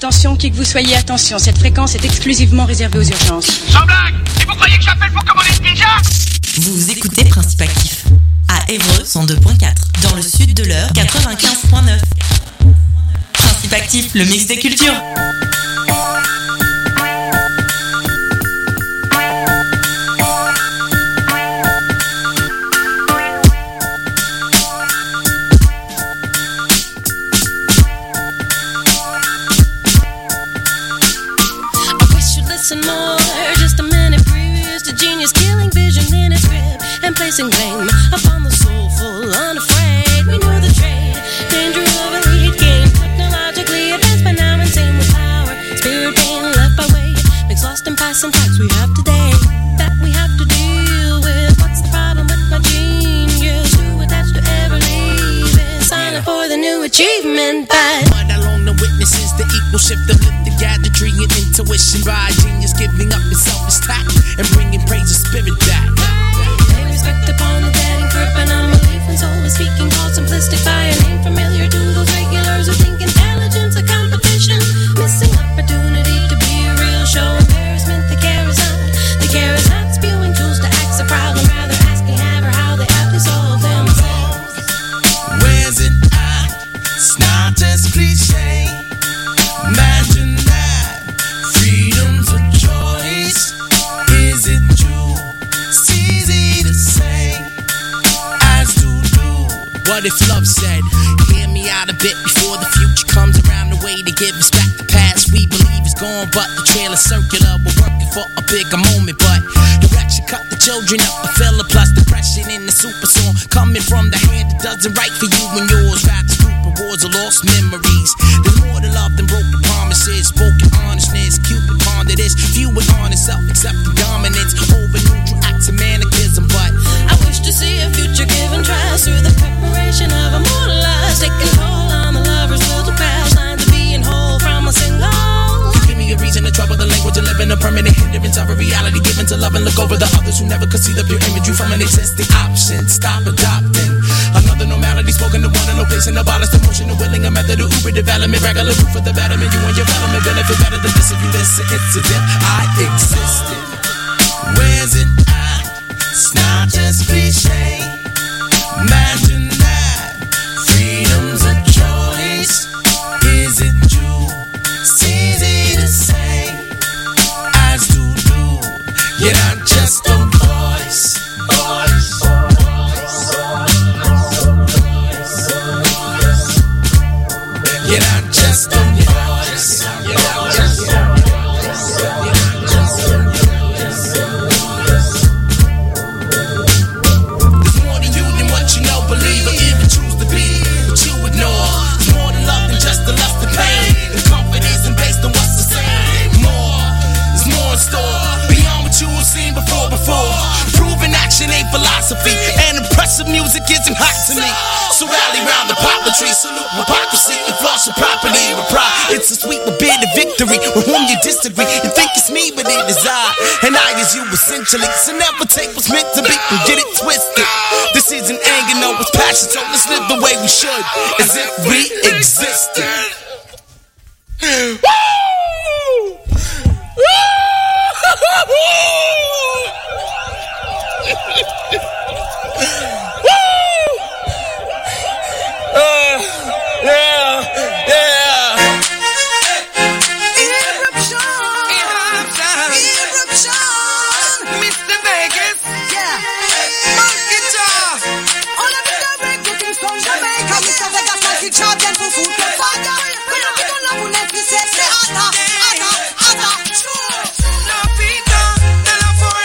Attention, qui que vous soyez, attention, cette fréquence est exclusivement réservée aux urgences. Sans blague! Et vous croyez que j'appelle pour commander une pizza? Vous écoutez Principe Actif à Évreux 102.4, dans le sud de l'Eure 95.9. Principe Actif, le mix des cultures. Placing blame upon the soulful, unafraid. We knew the trade, danger of a lead game. Technologically advanced by now, insane with power. Spirit being left by way makes lost and passing facts we have today that we have to deal with. What's the problem with my genius? Too attached to ever leaving, signing for the new achievement. But along the witnesses, the equal shift of lifted gadgetry and intuition by genius giving up his self-esteem and bringing praise of spirit back. Respect upon the dead and crippling unbelief and soul is speaking called simplistic by a name familiar to those regulars who think intelligence a competition. Missing opportunity to be a real show. Embarrassment, the care is not spewing tools to axe a problem, rather asking have or how they have to solve themselves. Where's it at? It's not just cliche. Imagine that. Freedom's a choice. Is it true? It's easy to say, as to do. What if love said, hear me out a bit before the future comes around, the way to give us back the past we believe is gone, but the trail is circular. We're working for a bigger moment, but direction cut the children up a filler, plus depression in the super song coming from the hand that doesn't write for you and yours. Rather stupid wars of lost memories. There's more to love than broken promises. Spoken honestness, Cupid pondered this. Few with honest self-accepting dominance over neutral acts of mannequism, but I wish to see a future given tries through the preparation of immortalized, taking hold on the lover's will to pass lines of being whole from a single. Give me a reason to trouble the language of living, a permanent hindrance of a reality given to love and look over the others who never could see the pure imagery from an existing option. Stop adopting another normality, spoken to one and no place in abolish the motion of willing a method of Uber development, regular proof for the betterment. You and your element benefit better than this if you listen. Incident, I existed. Where's it at? It's not just cliche. Imagine that. Freedom's a choice. Is it true? It's easy to say, as to do. You're not just a voice. You're not just a voice. You're not just a voice. You're not just a voice. There's more to you than what you know, believe, or even choose to be. But you ignore. There's more to love than just the lust and pain. And confidence and based on what's the same. There's more in store. Beyond what you have seen before. Proven action ain't philosophy. And impressive music isn't hot to me. So rally round the poplar tree, salute hypocrisy and floss your property with pride. It's a sweet but bitter victory with whom you disagree. You think it's me, but it is I, and I is you essentially. So never take what's meant to be and get it twisted. This isn't anger, no, it's passion. So let's live the way we should, as if we existed. Woo! La vida de la forma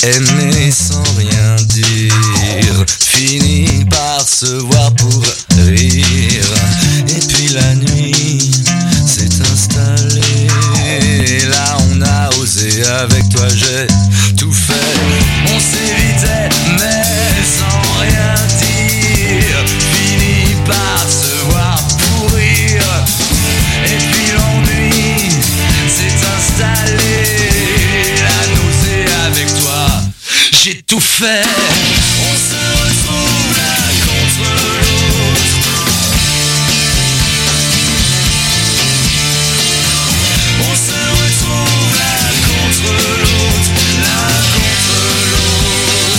aimer sans rien dire, fini par se voir pour rire. Et puis la nuit s'est installée, là on a osé, avec toi j'ai tout fait. On s'évitait mais sans rien dire, fini par se voir pour rire. Et puis l'ennui s'est installé, la nausée avec toi, j'ai tout fait. On se retrouve l'un contre l'autre, on se retrouve l'un contre l'autre, l'un contre l'autre.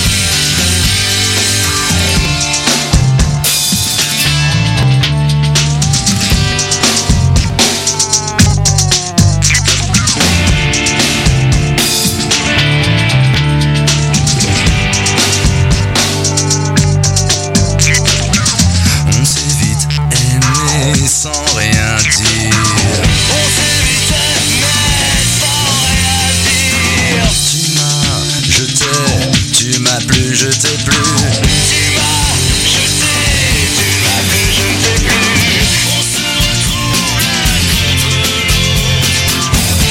On s'est vite aimé sans rien dire, on s'est vite aimé sans rien dire. Tu m'as, je t'ai, tu m'as plu, je t'ai plu. Tu m'as, je t'ai, tu m'as plu, je t'ai plu. On se retrouve l'un contre l'autre,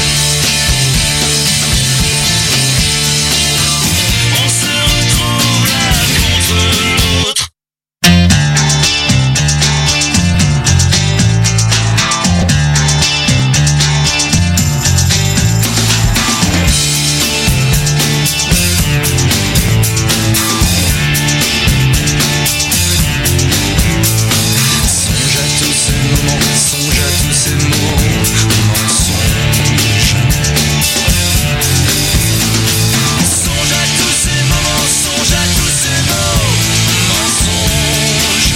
on se retrouve l'un contre l'autre. Songe à tous ces moments, songe à tous ces mots, mensonge. Songe à tous ces moments, songe à tous ces mots, mensonge.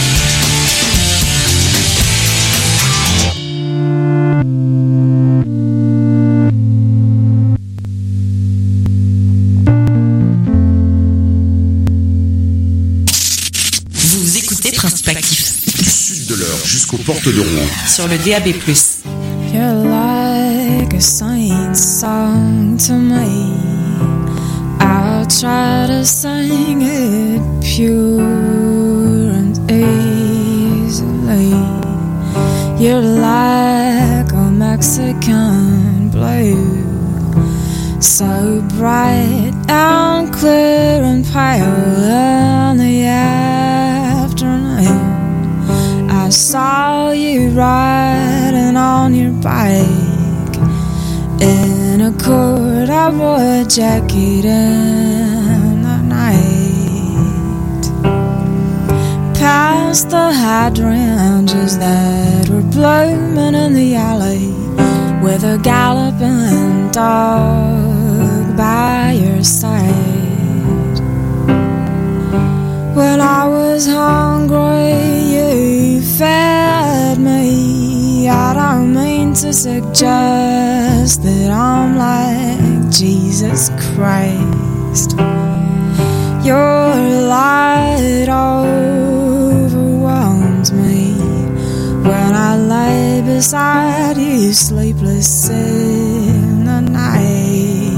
Vous écoutez Principe Actif Du sud de l'heure jusqu'aux portes de Rouen. sur le DAB+. You're like a saint's song to me. I'll try to sing it pure and easily. You're like a Mexican blue, so bright and clear and pale in the afternoon. I saw you riding on your bike in a corduroy jacket in the night, past the hydrangeas that were blooming in the alley, with a galloping dog by your side. When I was hungry, you fed me. I don't mean to suggest that I'm like Jesus Christ. Your light overwhelms me when I lay beside you, sleepless in the night.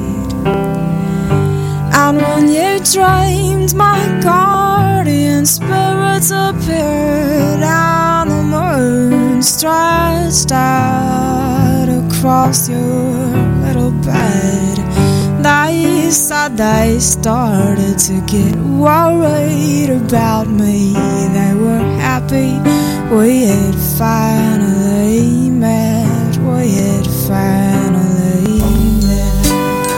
And when you dreamed, my guardian spirits appeared, and the moon stretched out across your little bed. They said they started to get worried about me. They were happy we had finally met. We had finally met.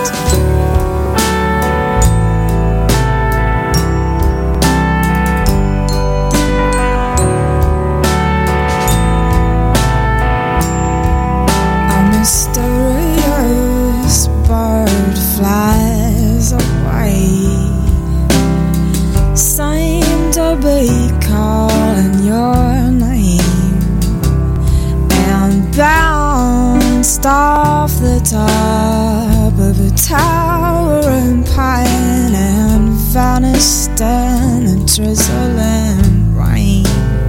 A mysterious bird flies away, seem to be calling your name, and bounced off the top of a towering pine and vanished in a drizzling rain.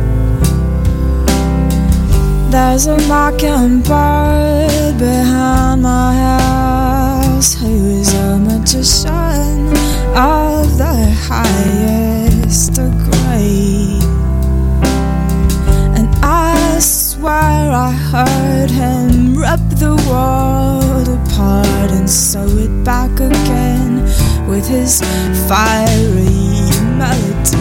There's a mockingbird behind my house who is a magician of the highest degree. And I swear I heard him rip the world apart and sew it back again with his fiery melody.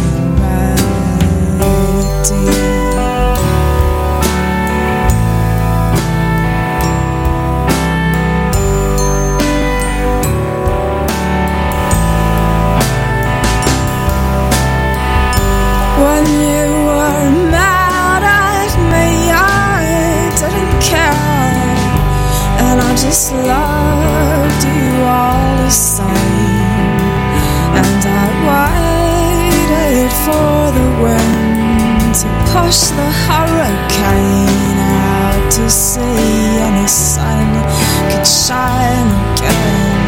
When you were mad at me, I didn't care, and I just loved you all the same. And I waited for the wind to push the hurricane out to sea, and the sun could shine again.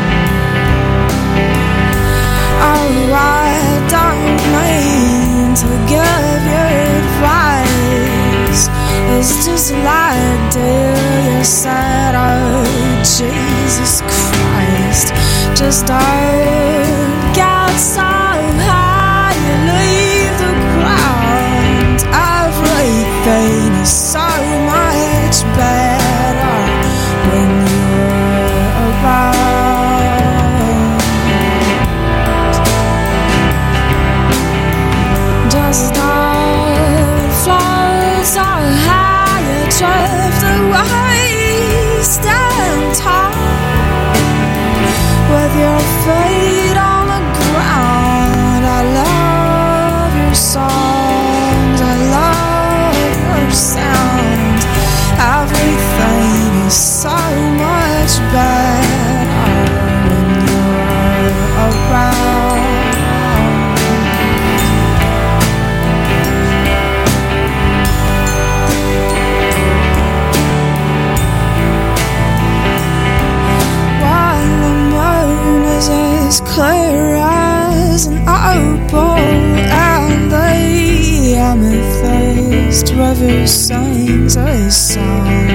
Oh, I don't mean to give you advice. It's just like Delia said, oh Jesus Christ, just don't get so high you leave the ground. Everything is so much better when you're around. Just don't float so high you drift away. Stand tall with your feet on the ground. I love your songs, I love your sound. Everything is so much better when you're around. As clear as an opal, and the amethyst river sings a song.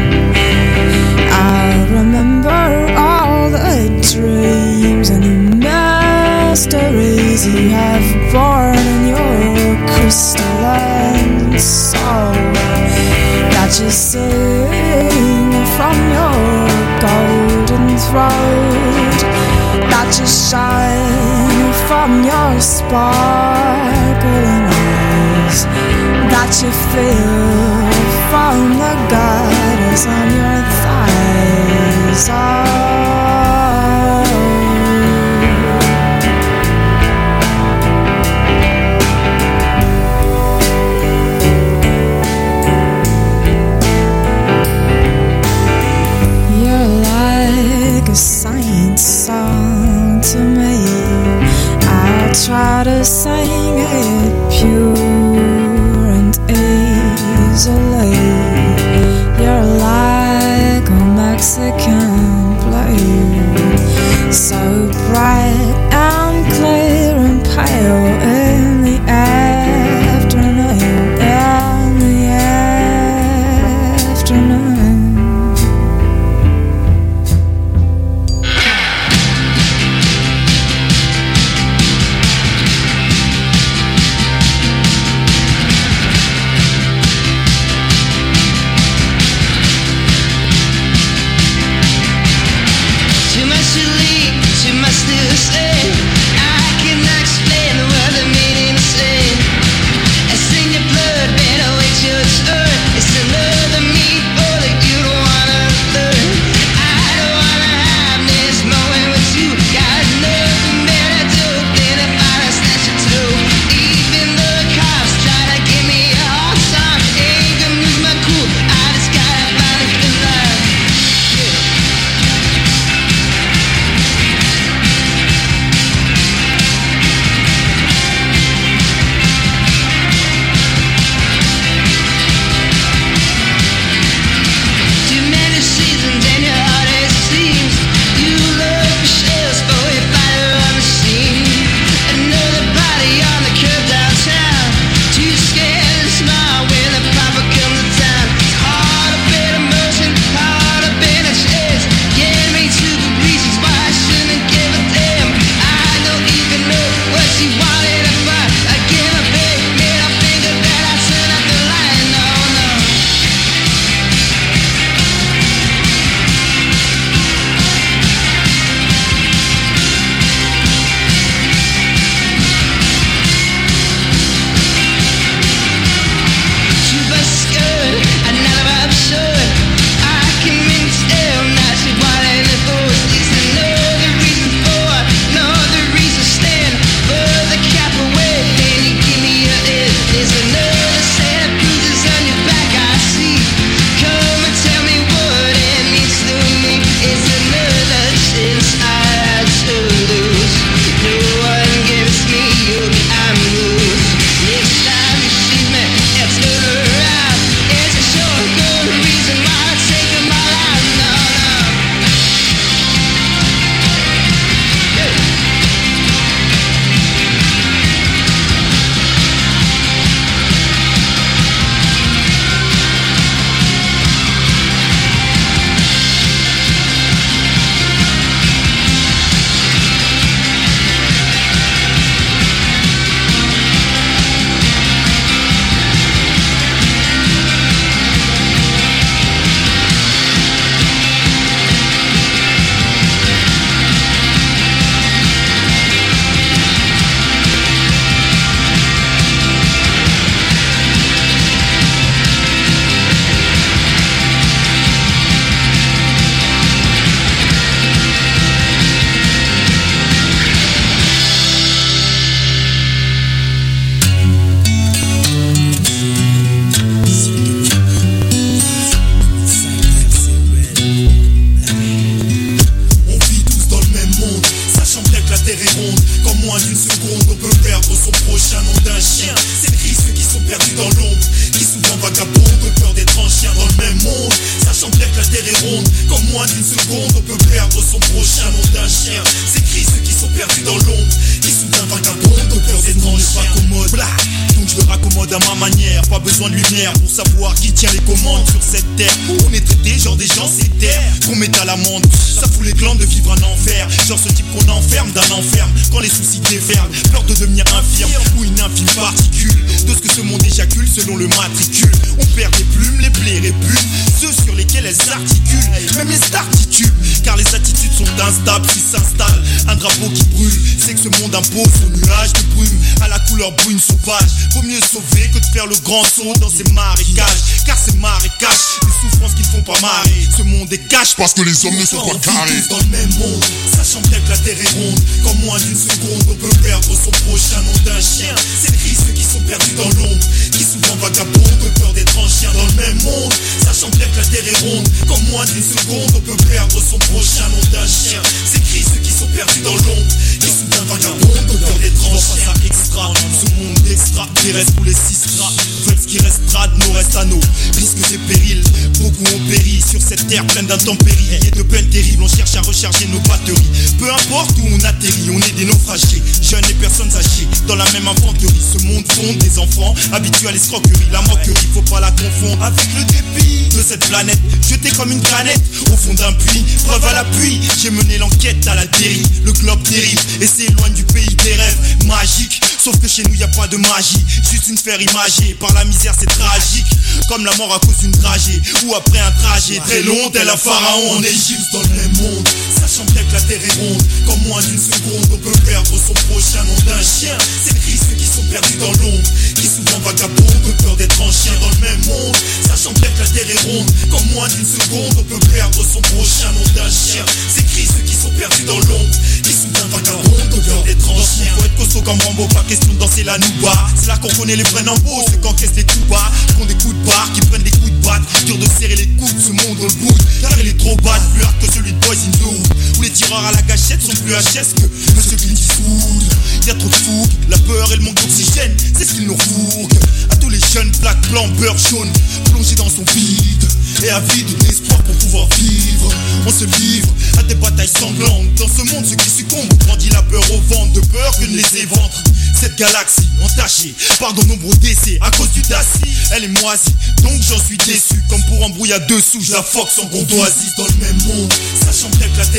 I remember all the dreams and the mysteries you have borne in your crystalline soul, that you sing from your golden throat, that you shine from your sparkling eyes, that you feel from the gutters on your thighs. You're like a saint song to me. I try to sing it pure and easily. You're like a Mexican blue, so bright and clear and pale in the afternoon, in the afternoon. d'une seconde, on peut perdre son prochain nom d'un chien. C'est triste ceux qui sont perdus dans l'ombre, qui souvent vagabondent de peur d'être en chien dans le même monde. Sachant bien que la terre est ronde, qu'en moins d'une seconde, on peut perdre son prochain nom d'un chien. C'est triste ceux qui sont perdus dans l'ombre, qui souvent vagabondent de peur d'être en chien. Donc je me raccommode à ma manière, pas besoin de lumière pour savoir qui tient les commandes sur cette terre. On est traité genre des gens c'est terre, qu'on met à l'amende. Ça fout les glandes de vivre un enfer, genre ce type qu'on enferme d'un enferme quand les soucis déferlent. Peur de devenir infirme ou une infime particule de ce que ce monde éjacule selon le matricule. On perd les plumes, les plaies répulent ceux sur lesquels elles s'articulent, même les stars titubent, car les attitudes sont instables. Si s'installe un drapeau qui brûle, c'est que ce monde impose son nuage de brume à la couleur brune sauvage. Vaut mieux sauver que de faire le grand saut dans ces marécages, car ces marécages, les souffrances qui ne font pas marrer. Ce monde est cache parce que les hommes ne sont pas carrés. Dans le même monde, sachant bien que la terre est ronde, qu'en moins d'une seconde on peut perdre son prochain nom d'un chien. C'est triste ceux qui sont perdus dans l'ombre, qui souvent vagabondent de peur d'être en chien dans le même monde. Sachant bien que la terre est ronde, qu'en moins d'une seconde on peut perdre son prochain nom d'un chien. C'est triste ceux qui sont perdus dans l'ombre, qui souvent vagabondent de peur d'être en chien. Extra, ce monde extraterrestre pour les sistras, veulent ce qui restera de nos restes à nous. Risques et périls, beaucoup ont péri sur cette terre pleine d'intempéries et de peines terribles. On cherche à recharger nos batteries. Peu importe où on atterrit, on est des naufragés, jeunes et personnes âgées dans la même infanterie. Ce monde fonde des enfants habitués à l'escroquerie. La moquerie, faut pas la confondre avec le dépit de cette planète, jetée comme une canette au fond d'un puits. Preuve à l'appui, j'ai mené l'enquête à la dérive. Le globe dérive et s'éloigne du pays des rêves magiques. Sauf que chez nous y a pas de magie, juste une sphère imagée. Par la misère c'est tragique, comme la mort à cause d'une dragée ou après un trajet très long tel un pharaon en Égypte. Dans le même monde, sachant bien que la terre est ronde, qu'en moins d'une seconde on peut perdre son prochain nom d'un chien. C'est triste ceux qui sont perdus dans l'ombre, qui souvent vagabondent de peur d'être en chien dans le même monde. Sachant bien que la terre est ronde, qu'en moins d'une seconde on peut perdre son prochain nom d'un chien. C'est triste ceux qui sont perdus dans l'ombre, qui souvent vagabondent de peur d'être en chien. Faut être costaud comme Rambo, pas question de danser la nouba. C'est là qu'on connaît les vrais nambos, ceux qui encaissent les coups bas, qui ont des coups de barre, qui prennent des coups de batte. Dur de serrer les coudes, ce monde on le bouge, car il est trop bad, plus hard que celui de Boys in the Hood, où les tireurs à la gâchette sont plus HS que Monsieur Clint Eastwood. Y'a trop de fougue, la peur et le manque d'oxygène, c'est ce qu'ils nous refourguent. À tous les jeunes, black, blanc, beurre, jaune, plongés dans son vide et avides d'espoir pour pouvoir vivre. On se livre à des batailles sanglantes. Dans ce monde, ceux qui succombent brandit la peur au ventre, de peur que ne les éventre. Cette galaxie entachée par de nombreux décès à cause du dacie, elle est moisie, donc j'en suis déçu. Comme pour embrouiller à dessous, je la foque sans courtoisie. Dans le même monde, sachant bien que la terre